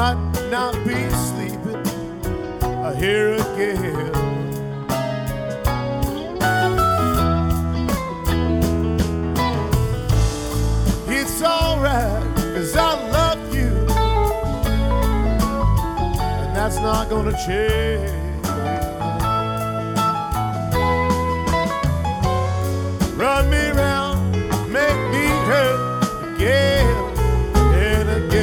might not be sleeping here again. It's alright, 'cause I love you, and that's not gonna change.